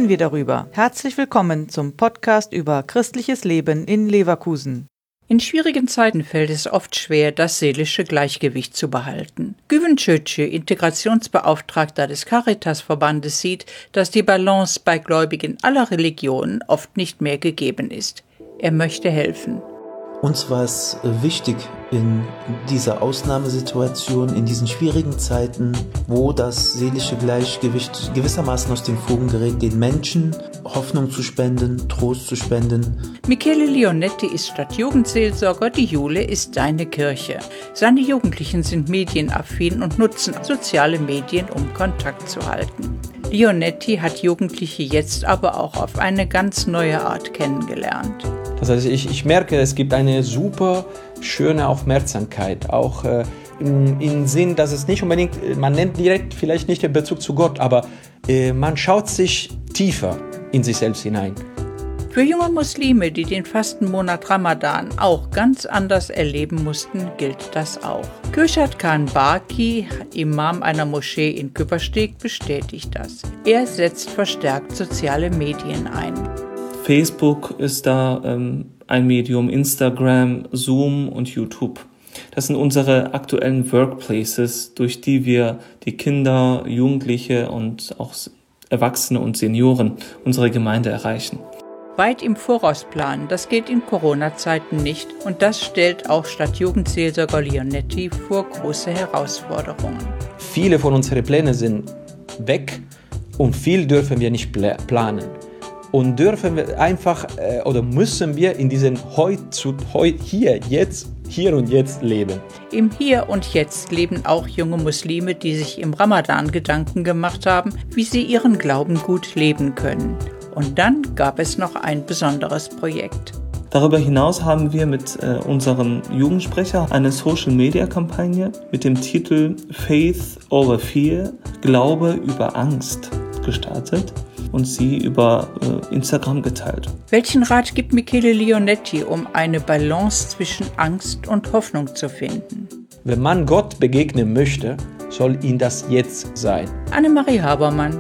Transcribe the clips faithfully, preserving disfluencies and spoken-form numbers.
reden wir darüber. Herzlich willkommen zum Podcast über christliches Leben in Leverkusen. In schwierigen Zeiten fällt es oft schwer, das seelische Gleichgewicht zu behalten. Güven Çöçü, Integrationsbeauftragter des Caritasverbandes, sieht, dass die Balance bei Gläubigen aller Religionen oft nicht mehr gegeben ist. Er möchte helfen. Uns war es wichtig, in dieser Ausnahmesituation, in diesen schwierigen Zeiten, wo das seelische Gleichgewicht gewissermaßen aus den Fugen gerät, den Menschen Hoffnung zu spenden, Trost zu spenden. Michele Leonetti ist Stadtjugendseelsorger, die Jule ist seine Kirche. Seine Jugendlichen sind medienaffin und nutzen soziale Medien, um Kontakt zu halten. Leonetti hat Jugendliche jetzt aber auch auf eine ganz neue Art kennengelernt. Das heißt, ich, ich merke, es gibt eine super schöne Aufmerksamkeit, auch äh, im, im Sinn, dass es nicht unbedingt, man nennt direkt vielleicht nicht den Bezug zu Gott, aber äh, man schaut sich tiefer in sich selbst hinein. Für junge Muslime, die den Fastenmonat Ramadan auch ganz anders erleben mussten, gilt das auch. Kürşad Khan Baki, Imam einer Moschee in Küppersteg, bestätigt das. Er setzt verstärkt soziale Medien ein. Facebook ist da ähm, ein Medium, Instagram, Zoom und YouTube. Das sind unsere aktuellen Workplaces, durch die wir die Kinder, Jugendliche und auch Erwachsene und Senioren unserer Gemeinde erreichen. Weit im Voraus planen, das geht in Corona-Zeiten nicht und das stellt auch Stadtjugendseelsorger Leonetti vor große Herausforderungen. Viele von unseren Plänen sind weg und viel dürfen wir nicht planen. Und dürfen wir einfach äh, oder müssen wir in diesem Heute zu Heute, hier, jetzt, hier und jetzt leben. Im Hier und Jetzt leben auch junge Muslime, die sich im Ramadan Gedanken gemacht haben, wie sie ihren Glauben gut leben können. Und dann gab es noch ein besonderes Projekt. Darüber hinaus haben wir mit äh, unserem Jugendsprecher eine Social-Media-Kampagne mit dem Titel Faith over Fear, Glaube über Angst gestartet und sie über äh, Instagram geteilt. Welchen Rat gibt Michele Leonetti, um eine Balance zwischen Angst und Hoffnung zu finden? Wenn man Gott begegnen möchte, soll ihn das jetzt sein. Annemarie Habermann.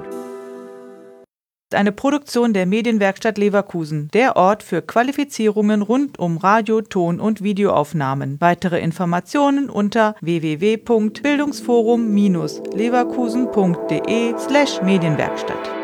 Eine Produktion der Medienwerkstatt Leverkusen, der Ort für Qualifizierungen rund um Radio-, Ton- und Videoaufnahmen. Weitere Informationen unter w w w punkt bildungsforum Bindestrich leverkusen punkt de slash Medienwerkstatt.